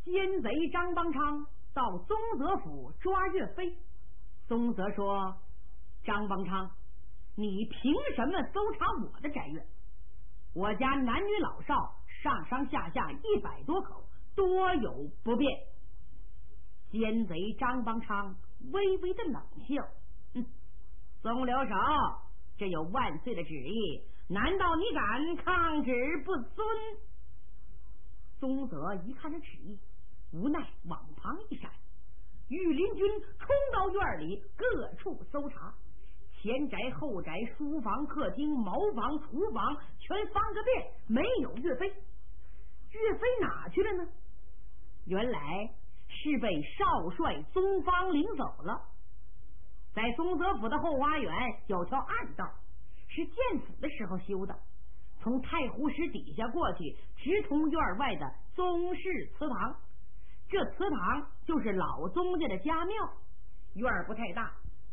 奸贼张邦昌到宗泽府抓岳飞。宗泽说：张邦昌，你凭什么搜查我的宅院？我家男女老少上上下下100多口，多有不便。奸贼张邦昌微微的冷笑：宋留守，这有万岁的旨意，难道你敢抗旨不遵？宗泽一看这旨意，无奈往旁一闪，御林军冲到院里各处搜查，前宅后宅、书房客厅、茅房厨房全翻个遍，没有岳飞。岳飞哪去了呢？原来是被少帅宗方领走了。在宗泽府的后花园有条暗道，是建府的时候修的，从太湖石底下过去，直通院外的宗室祠堂。这祠堂就是老宗家的家庙，院不太大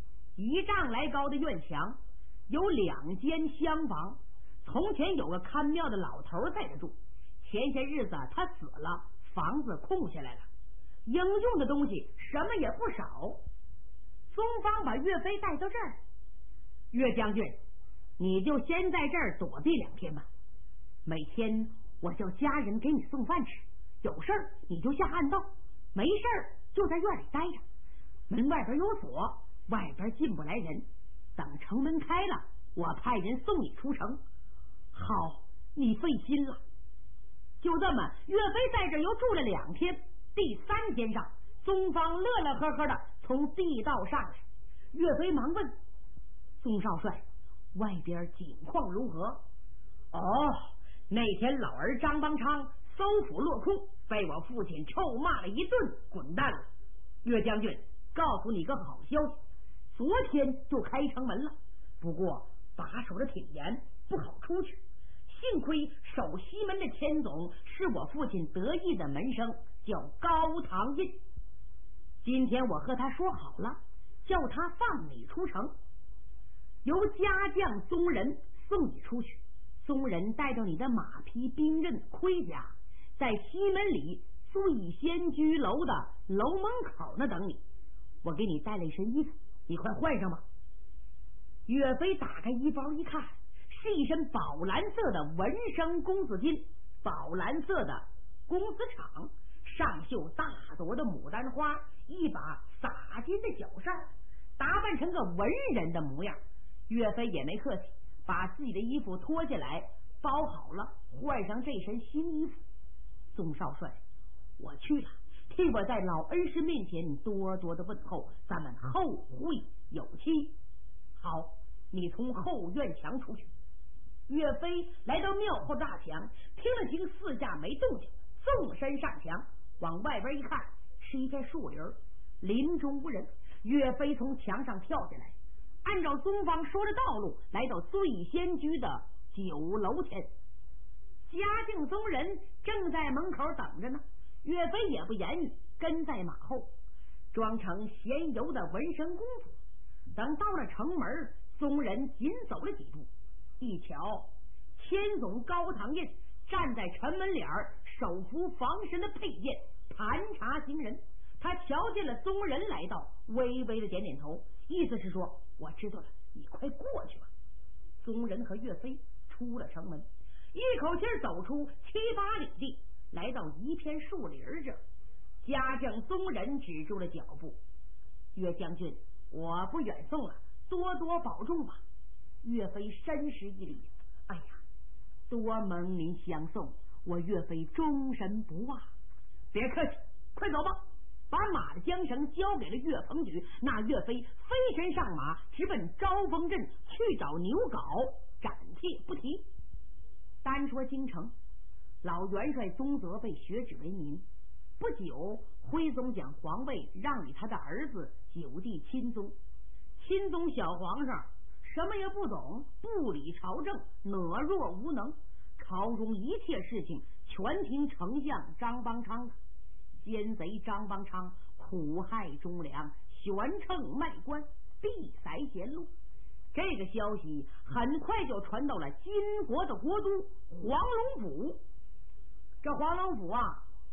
，1丈来高的院墙，有2间厢房。从前有个看庙的老头在这住，前些日子他死了，房子空下来了，应用的东西什么也不少。宗方把岳飞带到这儿，岳将军，你就先在这儿躲避2天吧。每天我叫家人给你送饭吃，有事儿你就下暗道，没事儿就在院里待着。门外边有锁，外边进不来人。等城门开了，我派人送你出城。好，你费心了。就这么，岳飞在这又住了2天。第3天上，宗方乐乐呵呵的从地道上来。岳飞忙问：宗少帅，外边景况如何？那天老儿张邦昌搜捕落空，被我父亲臭骂了一顿，滚蛋了。岳将军，告诉你个好消息，昨天就开城门了，不过把守的挺严，不好出去。幸亏守西门的千总是我父亲得意的门生，叫高堂印。今天我和他说好了，叫他放你出城，由家将宗人送你出去。宗人带着你的马匹、兵刃、盔甲，在西门里醉仙居楼的楼门口那等你。我给你带了一身衣服，你快换上吧。岳飞打开衣包一看，是一身宝蓝色的文生公子巾，宝蓝色的公子氅，上绣大朵的牡丹花，一把洒金的脚扇，打扮成个文人的模样。岳飞也没客气，把自己的衣服脱下来包好了，换上这身新衣服。宗少帅，我去了，替我在老恩师面前多多的问候，咱们后会有期。好，你从后院墙出去。岳飞来到庙后大墙，听了听四下没动静，纵身上墙，往外边一看，是一片树林，林中无人。岳飞从墙上跳下来，按照宗方说的道路来到醉仙居的酒楼前。嘉靖宗人正在门口等着呢，岳飞也不言语，跟在马后，装成闲游的文生公子。等到了城门，宗人紧走了几步，一瞧千总高堂印站在城门脸，手扶防身的佩剑，盘查行人。他瞧见了宗人来到，微微的点点头，意思是说我知道了，你快过去吧。宗人和岳飞出了城门，一口气走出7、8里地，来到一片树林这儿。嘉靖宗人止住了脚步，岳将军，我不远送了，多多保重吧。岳飞深施一礼，哎呀，多蒙您相送，我岳飞终身不忘。别客气，快走吧。把马的缰绳交给了岳鹏举，那岳飞飞身上马，直奔招风镇去找牛皋，暂且不提。单说京城，老元帅宗泽被削职为民，不久徽宗将皇位让给他的儿子9弟钦宗。钦宗小皇上什么也不懂，不理朝政，懦弱无能，朝中一切事情全听丞相张邦昌的。奸贼张邦昌苦害忠良，悬秤卖官，闭塞贤路。这个消息很快就传到了金国的国都黄龙府。这黄龙府啊，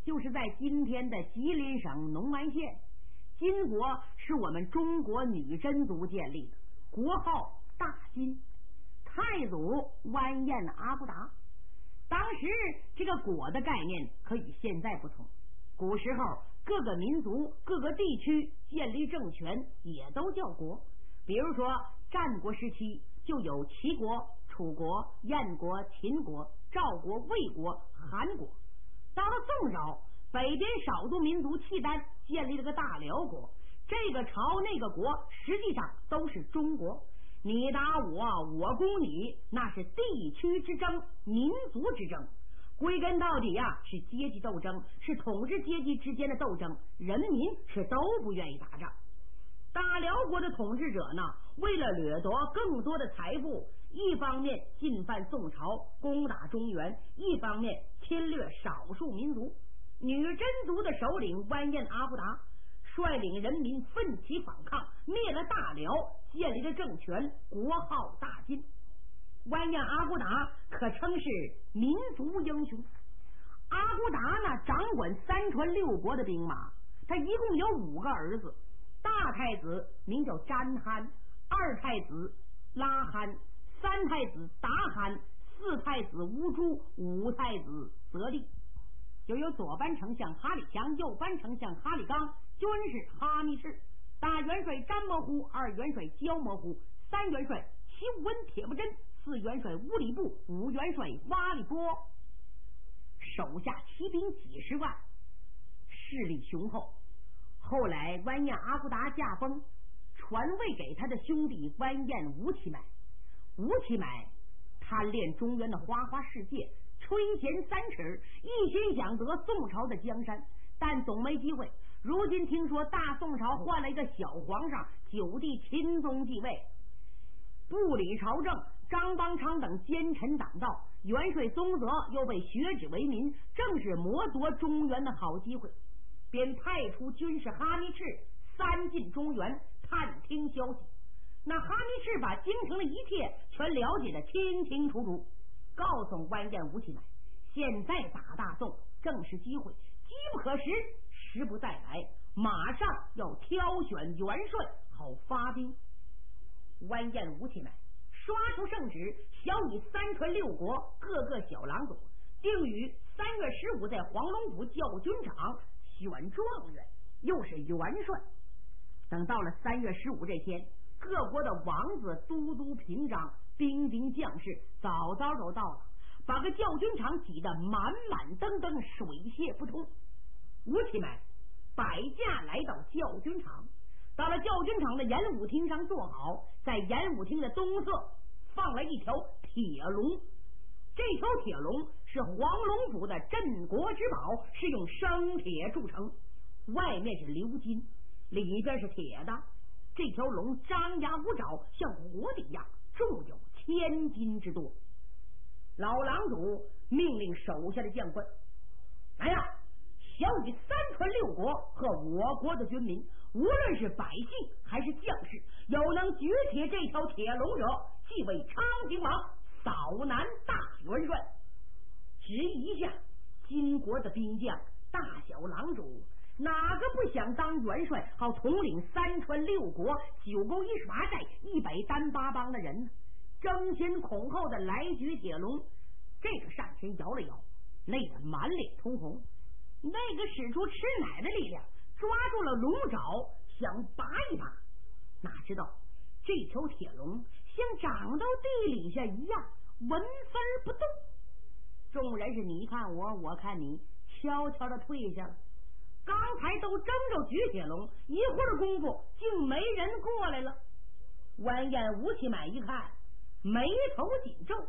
就是在今天的吉林省农安县。金国是我们中国女真族建立的，国号大金，太祖完颜阿骨达。当时这个国的概念可与现在不同，古时候各个民族各个地区建立政权也都叫国。比如说战国时期就有齐国、楚国、燕国、秦国、赵国、魏国、韩国。到了宋朝，北边少数民族契丹建立了个大辽国，这个朝那个国实际上都是中国，你打我，我攻你，那是地区之争，民族之争，归根到底呀，是阶级斗争，是统治阶级之间的斗争，人民是都不愿意打仗。大辽国的统治者呢，为了掠夺更多的财富，一方面进犯宋朝，攻打中原，一方面侵略少数民族。女真族的首领完颜阿骨达率领人民奋起反抗，灭了大辽，建立了政权，国号大金。完颜阿骨达可称是民族英雄。阿骨达呢，掌管3川6国的兵马，他一共有5个儿子。大太子名叫詹罕，二太子拉罕，三太子达罕，四太子乌珠，五太子泽利。又有左班丞相哈里强，右班丞相哈里刚，军士哈密士，大元帅詹摩呼，二元帅焦摩呼，三元帅齐武温铁木真，四元帅乌里布，五元帅哇里波，手下骑兵几十万，势力雄厚。后来完颜阿骨达驾崩，传位给他的兄弟完颜吴乞买。吴乞买贪恋中原的花花世界，垂涎3尺，一心想得宋朝的江山，但总没机会。如今听说大宋朝换了一个小皇上，9弟钦宗继位，不理朝政，张邦昌等奸臣党道，元帅宗泽又被学止为民，正是谋夺中原的好机会，便派出军士哈密赤3进中原探听消息。那哈密赤把京城的一切全了解的清清楚楚，告诉完颜吴乞买，现在打大宋正是机会，机不可失，时不再来，马上要挑选元帅好发兵。完颜吴乞买刷出圣旨，小以3川6国各个小郎组，定于3月15在黄龙府教军场选状元，又是元帅。等到了3月15这天，各国的王子、都督、平章、兵丁将士早早都到了，把个教军场挤得满满登登，水泄不通。吴乞买摆驾来到教军场，到了教军场的演武厅上坐好，在演武厅的东侧放了一条铁龙，这条铁龙是黄龙府的镇国之宝，是用生铁铸成，外面是鎏金，里边是铁的。这条龙张牙舞爪，像活的一样，重有1000斤之多。老郎主命令手下的将官，来呀，小以3川6国和我国的军民，无论是百姓还是将士，有能举起这条铁龙者，即为昌平王扫南大元帅。指一下金国的兵将，大小郎主，哪个不想当元帅，好统领3川6国9沟18寨100单8帮的人呢？争先恐后的来举铁龙，这个上前摇了摇，累得满脸通红，那个使出吃奶的力量，抓住了龙爪想拔一拔，哪知道这条铁龙像长到地底下一样，纹丝不动。众人是你看我，我看你，悄悄的退下了。刚才都争着举铁龙，一会儿功夫竟没人过来了。完颜吴乞买一看，眉头紧皱，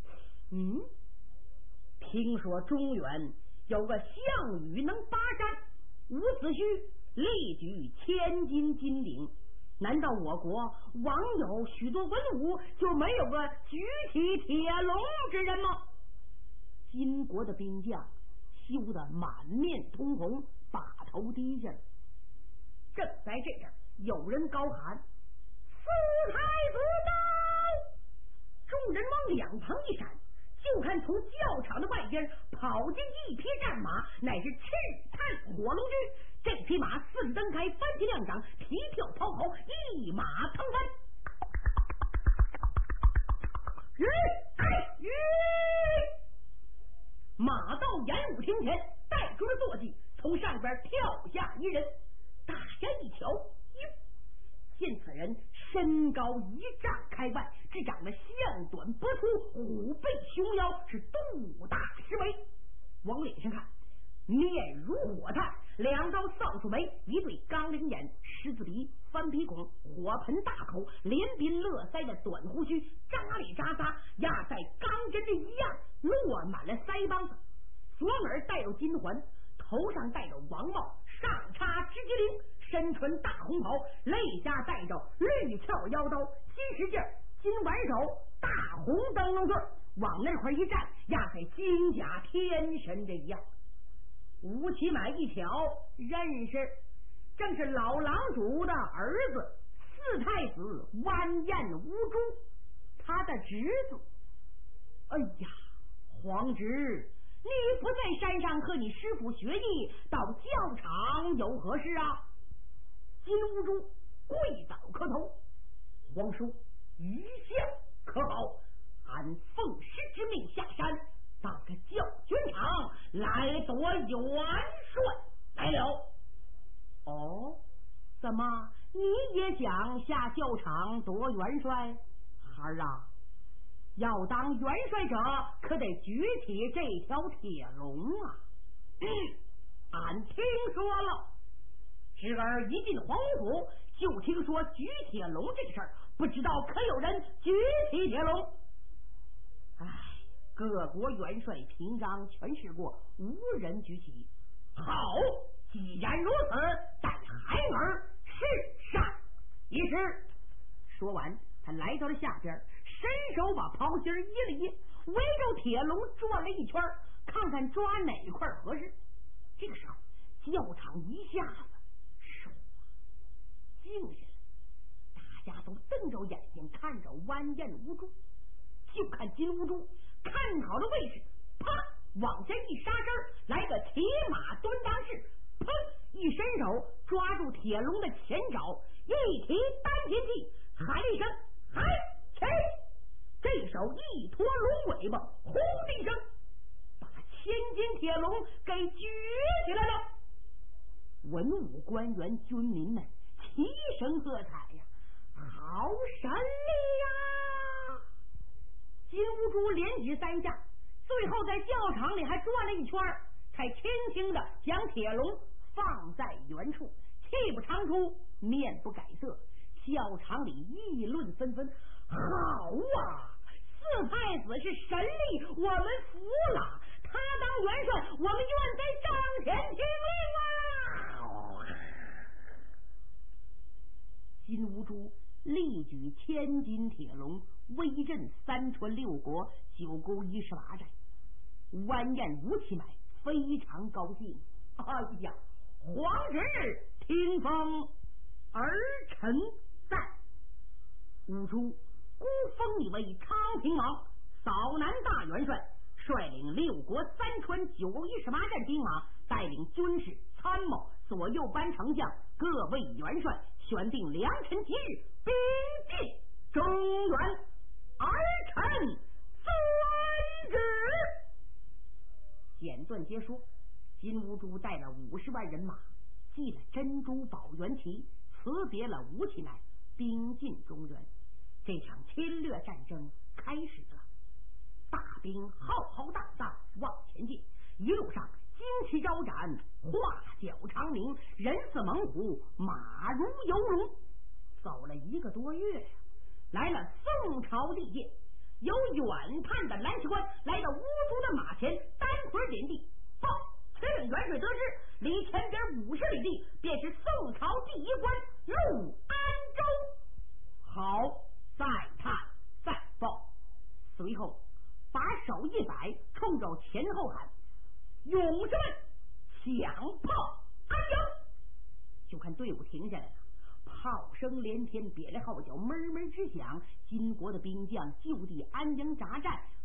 听说中原有个项羽能拔山，伍子胥力举1000斤金鼎，难道我国网有许多文武，就没有个举起铁龙之人吗？金国的兵将羞得满面通红，把头低下了。正在这阵，有人高喊：“四太子到！”众人往两旁一闪，就就看从教场的外边跑进一匹战马，乃是赤炭火龙驹。这匹马四蹬开，翻起两掌，蹄跳跑跑，一马腾翻。马到演武亭前，带住了坐骑，从上边跳下一人，大家一瞧，哟，见此人身高1丈开外，只长得象短不粗，虎背熊腰，是肚大十围。往脸上看，面如火炭，两道扫帚眉，一对钢铃眼，狮子鼻，翻鼻孔，火盆大口，连鬓乐腮的短胡须，扎里扎撒，压在钢针的一样，落满了腮帮子。左耳带有金环，头上戴着王帽，上插直接翎，身穿大红袍，肋下带着绿鞘腰刀，金石镜，金挽手，大红灯笼坠，往那块一站，压在金甲天神这一样。吴奇买一瞧，认识，正是老郎主的儿子四太子完颜乌珠，他的侄子。哎呀，皇侄，你不在山上和你师傅学艺，到教场有何事啊？金乌珠跪倒磕头，皇叔一向可好？俺奉师之命下山，到这教军场来夺元帅来了。哦，怎么你也想下教场夺元帅？孩儿啊，要当元帅者可得举起这条铁龙啊！俺听说了，侄儿一进皇府就听说举铁龙这事儿，不知道可有人举起铁龙？唉，各国元帅平章全试过，无人举起。好，既然如此，待孩儿试上一试。说完，他来到了下边，伸手把袍襟一了一，围着铁龙转了一圈，看看抓哪块合适。这个时候，教场一下子唰静下来，大家都瞪着眼睛看着完颜无珠。就看金乌珠看好了位置，啪往下一杀身，来个骑马蹲裆式，砰一伸手抓住铁龙的前爪，一提单前踢，喊一声嗨起，这手一拖龙尾巴，轰的一声把千斤铁龙给举起来了。文武官员军民们齐声喝彩呀，好神力呀！金乌珠连举3下，最后在教场里还转了一圈，才轻轻的将铁龙放在原处，气不长出，面不改色。教场里议论纷纷，好啊，四太子是神力，我们服了，他当元帅，我们愿在帐前听令啊！金乌珠力举千斤铁龙，威震3川6国9沟18寨。完颜吴奇买非常高兴，哎呀，皇侄听风儿臣在。吴珠孤封你为昌平王，扫南大元帅，率领6国3川9沟18寨兵马，带领军士参谋左右班丞相各位元帅，选定良辰吉日，兵进中原，儿臣遵旨。简短接说，金乌珠带了50万人马，系了珍珠宝元旗，辞别了吴奇乃，兵进中原。这场侵略战争开始了，大兵浩浩荡荡往前进，一路上旌旗招展，画角长鸣，人似猛虎，马如游龙。走了1个多月呀，来了宋朝地界，有远探的蓝旗官来到乌珠的马前，单腿点地，报此领元帅得知，离前边50里地，便是宋朝第一关陆安州。好，再探再报。随后把手一摆，冲着前后喊：勇士们，抢炮安营！就看队伍停下来了，炮声连天，别来号角闷闷直响。金国的兵将就地安营扎寨，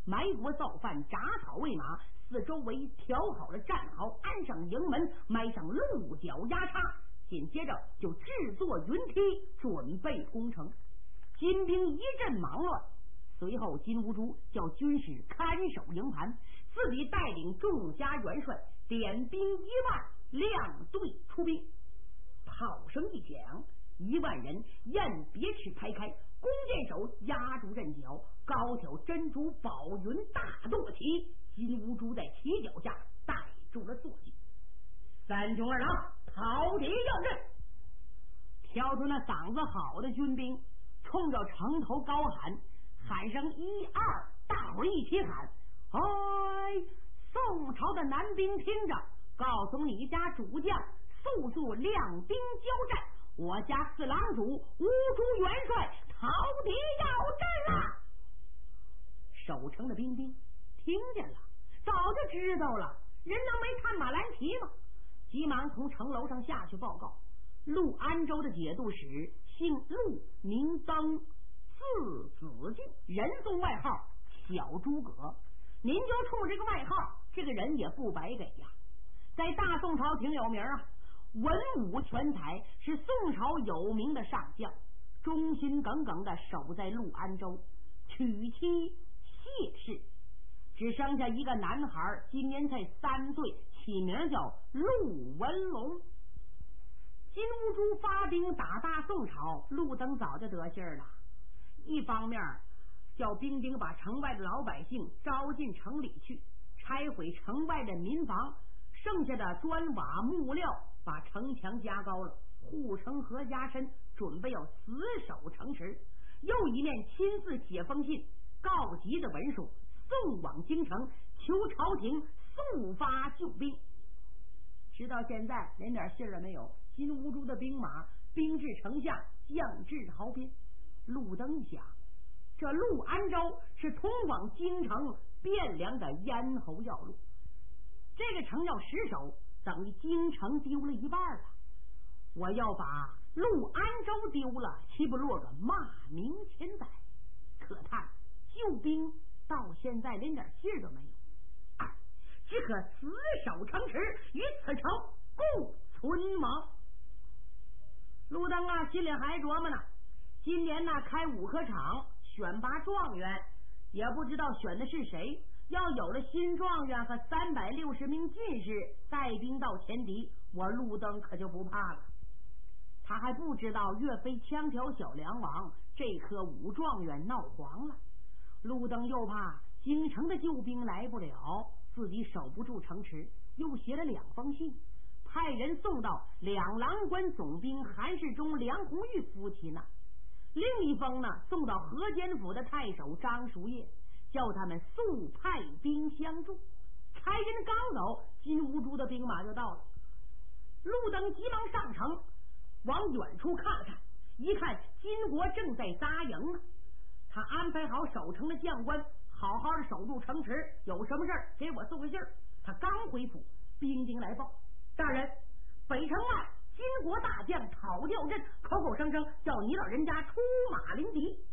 埋锅造饭，铡草喂马，四周围调好了战壕，安上营门，埋上鹿角压叉，紧接着就制作云梯，准备攻城。金兵一阵忙乱，随后金兀术叫军士看守营盘，自己带领众家元帅点兵1万，亮队出兵。炮声一响，1万人雁别翅排开，弓箭手压住阵脚，高挑珍珠宝云大舵旗，金兀术在旗脚下带住了坐骑。3军2郎讨敌要阵，挑出那嗓子好的军兵，冲着城头高喊声1、2，大伙一起喊：哎！宋朝的男兵听着，告诉你家主将，速亮兵交战，我家4郎主兀术元帅讨敌要阵了。守城的兵听见了，早就知道了，人能没探马蓝旗吗？急忙从城楼上下去报告。陆安州的节度使姓陆，名登，字子敬，人送外号小诸葛。您就冲这个外号，这个人也不白给呀，在大宋朝挺有名啊，文武全才，是宋朝有名的上将，忠心耿耿的守在陆安州，娶妻谢氏，只剩下一个男孩，今年才3岁，起名叫陆文龙。金兀术发兵打大宋朝，陆登早就得信了，一方面叫兵丁把城外的老百姓招进城里去，拆毁城外的民房，剩下的砖瓦木料把城墙加高了，护城河加深，准备要死守城池。又一面亲自写封信告急的文书送往京城，求朝廷速发救兵。直到现在连点信儿没有，金兀术的兵马兵至城下，将至壕边。陆登一想，这陆安州是通往京城汴梁的咽喉要路，这个城要失守，等于京城丢了一半了。我要把陆安州丢了，岂不落个骂名千载？可叹救兵到现在连点信儿都没有，只可死守城池，与此城共存亡。陆登心里还琢磨呢，今年开武科场选拔状元，也不知道选的是谁。要有了新状元和360名进士带兵到前敌，我陆登可就不怕了。他还不知道岳飞枪挑小梁王，这颗武状元闹黄了。陆登又怕京城的救兵来不了，自己守不住城池，又写了2封信，派人送到两郎关总兵韩世忠、梁红玉夫妻那。另一封呢，送到河间府的太守张叔夜，叫他们速派兵相助。差人刚走，金兀术的兵马就到了。陆登急忙上城，往远处看了看，一看金国正在扎营呢。他安排好守城的将官，好好的守住城池，有什么事儿给我送个信儿。他刚回府，兵丁来报，大人，北城外金国大将讨吊阵，口口声声叫你老人家出马临敌。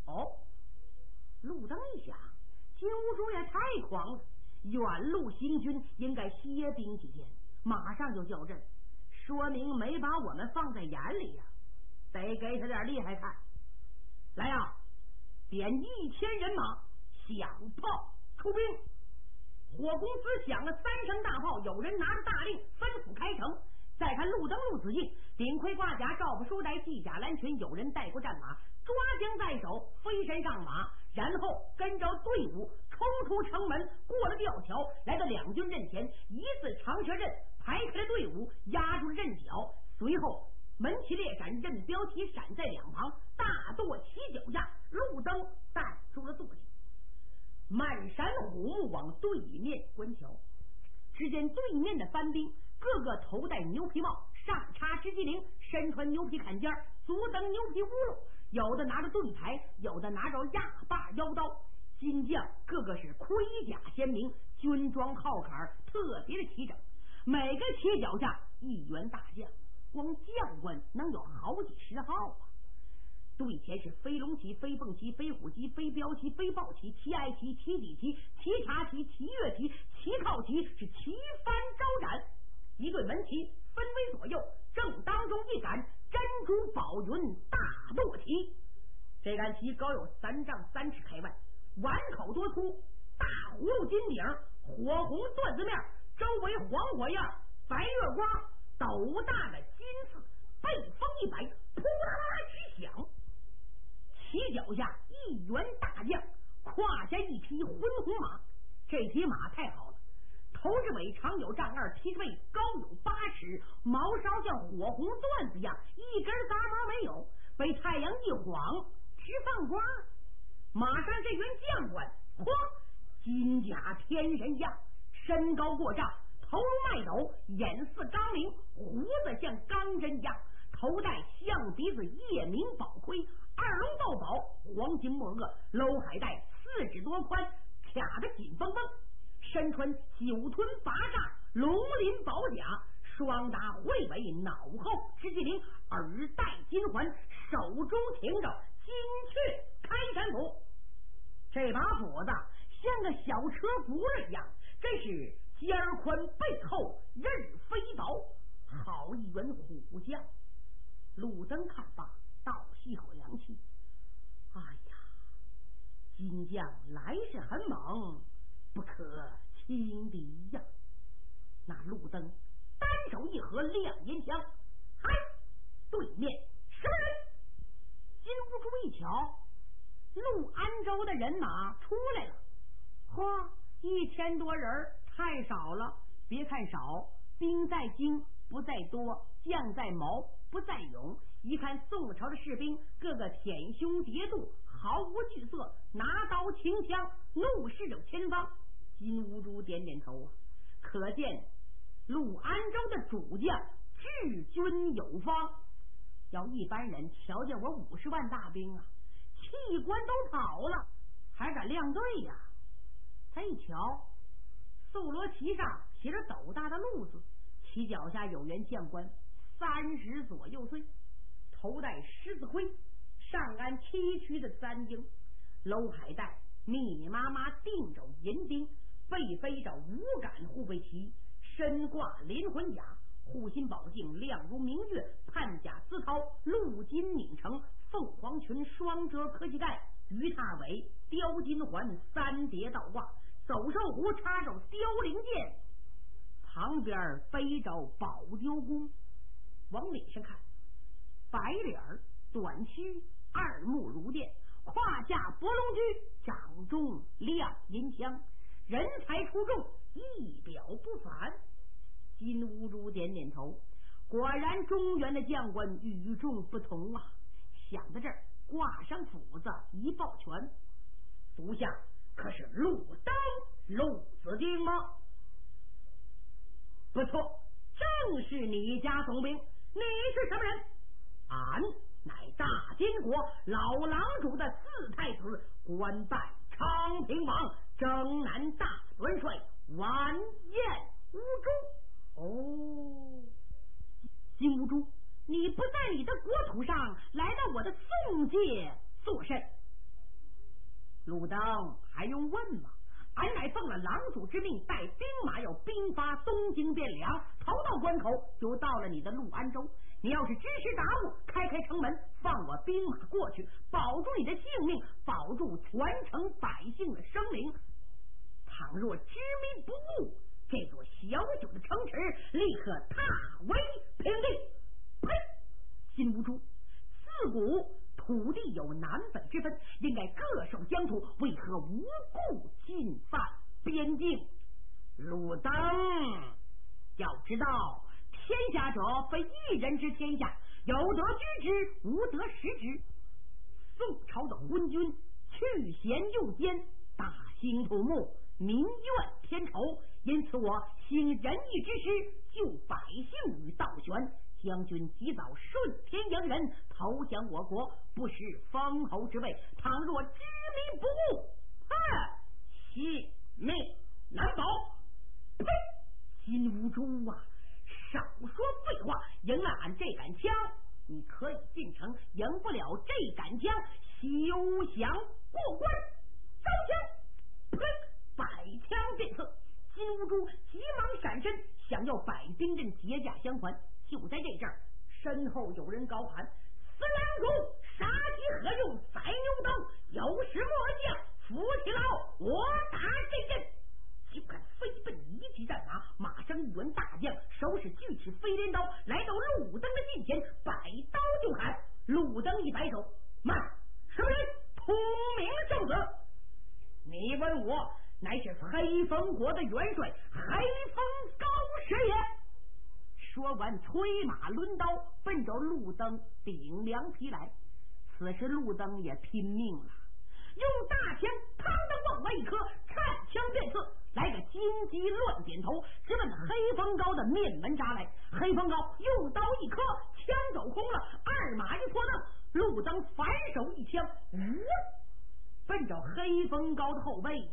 陆登一想，金兀术也太狂了，远路行军应该歇兵几天，马上就叫阵，说明没把我们放在眼里呀，得给他点厉害看。来呀，点1000人马，响炮出兵。火公司响了3声大炮，有人拿着大令吩咐开城。再看陆登、陆子敬顶盔挂甲，罩不书呆，系甲蓝裙，有人带过战马，抓将在手，飞身上马，然后跟着队伍冲出城门，过了吊桥，来到两军阵前，一字长蛇阵，排开了队伍，压住了阵脚，随后门旗列闪，任标旗闪在两旁，大舵旗脚下，陆登带住了坐骑，漫山虎目往对面观瞧。只见对面的番兵个个头戴牛皮帽，上插直戟翎，身穿牛皮坎肩，足蹬牛皮乌龙，有的拿着盾牌，有的拿着压把腰刀。金将个个是盔甲鲜明，军装号坎特别的齐整，每个旗脚下1员大将，光将官能有好几10号啊。 对前是飞龙旗、飞凤旗、飞虎旗、飞镖旗、飞豹旗、旗哀旗、旗戟旗、旗茶旗、旗乐旗、旗靠旗，是旗帆招展。一对门旗分为左右，正当中一杆珍珠宝云大舵旗。这杆旗高有3丈3尺开外，碗口多粗，大葫芦金顶，火红缎子面，周围黄火焰，白月光，斗大的金刺，背风一摆，扑啦啦直响。旗脚下一员大将，胯下一匹浑红马。这匹马太好了，头至尾长有丈2，蹄子背高有8尺，毛梢像火红缎子样，一根杂毛没有，被太阳一晃直放光。马上这员将官，嚯，金甲天人样，身高过丈，头如麦斗，眼似钢铃，胡子像钢针样，头戴象鼻子夜明宝盔，二龙斗宝，黄金墨额，搂海带4指多宽，卡得紧绷绷，身穿9臀8煞龙鳞宝甲，双打会尾，脑后直系铃，耳戴金环，手中擎着金雀开山斧。这把斧子像个小车轱辘一样，真是尖宽背厚，刃飞薄，好一员虎将。路灯看罢，倒吸口凉气。哎呀，金将来势很猛，不可轻敌呀！那路灯单手一合亮银枪，嗨，对面什么人？金兀术一瞧，陆安州的人马出来了。嚯，1000多人，太少了。别看少，兵在精不在多，将在谋不在勇。一看宋朝的士兵，个个舔胸叠肚，毫无惧色，拿刀擎枪，怒视着前方。金兀术点点头啊，可见陆安州的主将治军有方。要一般人瞧见我50万大兵啊，器官都跑了，还敢亮队呀？他一瞧，素罗旗上写着斗大的陆字，旗脚下有员将官，30左右岁，头戴狮子盔，上安崎岖的簪缨，搂海带密密麻麻钉着银钉，背背着5杆护卫旗，身挂连环甲，护心宝镜亮如明月，判甲丝绦镂金拧成，凤凰裙双折科技盖，鱼踏尾雕金环3叠倒挂，走兽壶插着凋零剑，旁边背着宝丢弓。往脸上看，白脸短须，二目如电，胯下博龙驹，掌中亮银枪，人才出众，一表不凡。金兀术点点头，果然中原的将官与众不同啊。想到这儿，挂上斧子一抱拳，属下可是陆登陆子丁吗？不错，正是你家总兵。你是什么人？俺乃大金国老郎主的4太子，官拜昌平王征南大元帅完颜乌珠。哦，金兀术，你不在你的国土上，来到我的宋界作甚？鲁登还用问吗？俺乃奉了郎主之命，带兵马要兵发东京汴梁，逃到关口就到了你的陆安州。你要是知时达物，开城门，放我兵马过去，保住你的性命，保住全城百姓的生灵。倘若执迷不悟，这座小小的城池立刻踏为平地。呸！金兀术，自古土地有南北之分，应该各守疆土，为何无故进犯边境？鲁登，要知道天下者非一人之天下，有得居之，无得食之。宋朝的昏君去贤用奸，大兴土木，民怨天仇，因此我行仁义之师，救百姓于倒悬。将军及早顺天迎人，投降我国，不失封侯之位。倘若执迷不悟，性命难保。呸！金兀术啊，少说废话，迎了俺这杆枪， 你可以进城，赢不了这杆枪，休想过关。招枪，砰！百枪变色。金兀术急忙闪身，想要摆兵刃结架相还。就在这阵儿，身后有人高喊：“司郎主，杀鸡何用宰牛刀？有时末将，扶起牢，我打这阵。”就看飞奔一骑战马，马上一员大将，手使巨齿飞镰刀，来到路灯的近前，摆刀就砍。路灯一摆手：“慢！什么人？通明受死！你问我，乃是黑风国的元帅黑风高师也。”说完，催马抡刀，奔着路灯顶梁劈来。此时路灯也拼命了，用大枪砰的往外一磕，颤枪变色，来个金鸡乱点头，直奔黑风高的面门扎来。黑风高用刀一磕，枪走空了，二马一拖蹬，路灯反手一枪，奔着黑风高的后背呀，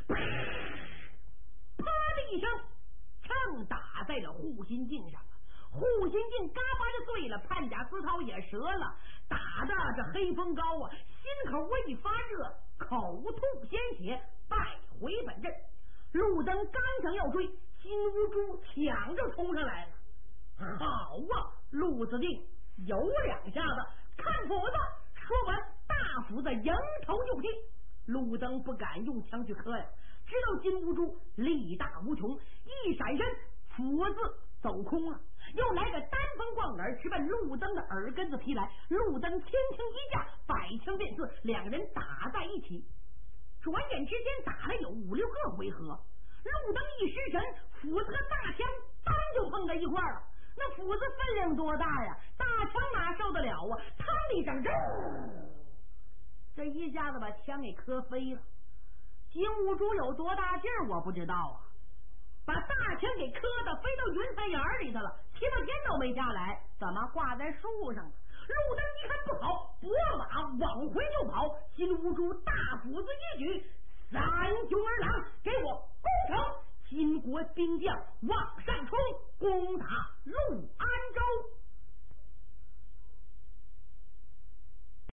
啪的一声，正打在了护心镜上。护心镜嘎巴就碎了，判甲丝绦也折了，打的这黑风高啊，心口胃发热，口吐鲜血，败回本阵。路灯刚想要追，金兀术抢着冲上来了。好啊，陆子定有两下子，看斧子！说完，大斧子迎头就劈。路灯不敢用枪去磕呀，知道金兀术力大无穷，一闪身，斧子走空了，又来个单锋贯耳，直奔路灯的耳根子劈来。路灯轻轻一架，百枪变色，两个人打在一起。转眼之间打了有5、6个回合，路灯一失神，斧子和大枪当就碰在一块儿了。那斧子分量多大呀？大枪哪受得了啊？嘡一声，这一下子把枪给磕飞了。金兀术有多大劲儿我不知道啊，把大枪给磕的飞到云彩眼里头了，7八天都没下来，怎么挂在树上了？路灯一看不好，拨马往回就跑。金兀术大斧子一举，三雄儿郎，给我攻城！金国兵将往上冲，攻打路